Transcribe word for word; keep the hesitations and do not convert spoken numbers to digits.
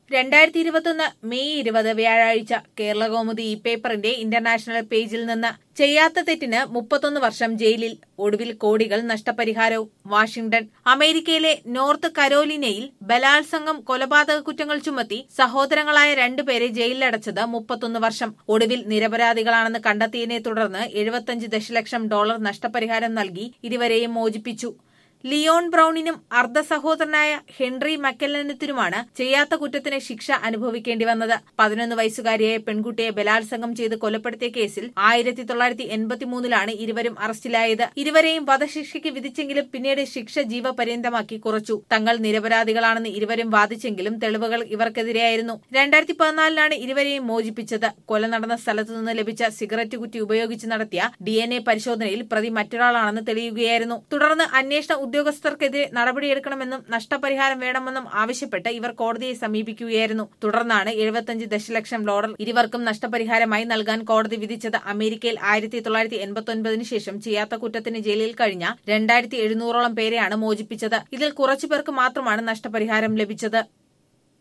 രണ്ടായിരത്തി ഇരുപത്തൊന്ന് മെയ് ഇരുപത് വ്യാഴാഴ്ച കേരളകൗമുദി ഈ പേപ്പറിന്റെ ഇന്റർനാഷണൽ പേജിൽ നിന്ന് ചെയ്യാത്ത തെറ്റിന് മുപ്പത്തൊന്ന് വർഷം ജയിലിൽ ഒടുവിൽ കോടികൾ നഷ്ടപരിഹാരവും. വാഷിംഗ്ടൺ. അമേരിക്കയിലെ നോർത്ത് കരോലിനയിൽ ബലാത്സംഗം, കൊലപാതക കുറ്റങ്ങൾ ചുമത്തി സഹോദരങ്ങളായ രണ്ടുപേരെ ജയിലിലടച്ചത് മുപ്പത്തൊന്ന് വർഷം. ഒടുവിൽ നിരപരാധികളാണെന്ന് കണ്ടെത്തിയതിനെ തുടർന്ന് എഴുപത്തിയഞ്ച് ദശലക്ഷം ഡോളർ നഷ്ടപരിഹാരം നൽകി ഇരുവരെയും മോചിപ്പിച്ചു. ലിയോൺ ബ്രൌണിനും അർദ്ധ സഹോദരനായ ഹെൻറി മക്കല്ലനത്തിനുമാണ് ചെയ്യാത്ത കുറ്റത്തിന് ശിക്ഷ അനുഭവിക്കേണ്ടി വന്നത്. പതിനൊന്ന് വയസ്സുകാരിയായ പെൺകുട്ടിയെ ബലാത്സംഗം ചെയ്ത് കൊലപ്പെടുത്തിയ കേസിൽ ആയിരത്തി തൊള്ളായിരത്തി എൺപത്തിമൂന്നിലാണ് ഇരുവരും അറസ്റ്റിലായത്. ഇരുവരെയും വധശിക്ഷയ്ക്ക് വിധിച്ചെങ്കിലും പിന്നീട് ശിക്ഷ ജീവപര്യന്തമാക്കി കുറച്ചു. തങ്ങൾ നിരപരാധികളാണെന്ന് ഇരുവരും വാദിച്ചെങ്കിലും തെളിവുകൾ ഇവർക്കെതിരെയായിരുന്നു. രണ്ടായിരത്തി പതിനാലിലാണ് ഇരുവരെയും മോചിപ്പിച്ചത്. കൊല നടന്ന സ്ഥലത്തുനിന്ന് ലഭിച്ച സിഗരറ്റ് കുറ്റി ഉപയോഗിച്ച് നടത്തിയ ഡി എൻ എ പരിശോധനയിൽ പ്രതി മറ്റൊരാളാണെന്ന് തെളിയുകയായിരുന്നു. തുടർന്ന് അന്വേഷണ ഉദ്യോഗസ്ഥർക്കെതിരെ നടപടിയെടുക്കണമെന്നും നഷ്ടപരിഹാരം വേണമെന്നും ആവശ്യപ്പെട്ട് ഇവർ കോടതിയെ സമീപിക്കുകയായിരുന്നു. തുടർന്നാണ് എഴുപത്തിയഞ്ച് ദശലക്ഷം ഡോളർ ഇരുവർക്കും നഷ്ടപരിഹാരമായി നൽകാൻ കോടതി വിധിച്ചത്. അമേരിക്കയിൽ ആയിരത്തി തൊള്ളായിരത്തി എൺപത്തി ഒൻപതിനു ശേഷം ചെയ്യാത്ത കുറ്റത്തിന് ജയിലിൽ കഴിഞ്ഞ രണ്ടായിരത്തി എഴുന്നൂറോളം പേരെയാണ് മോചിപ്പിച്ചത്. ഇതിൽ കുറച്ചുപേർക്ക് മാത്രമാണ് നഷ്ടപരിഹാരം ലഭിച്ചത്.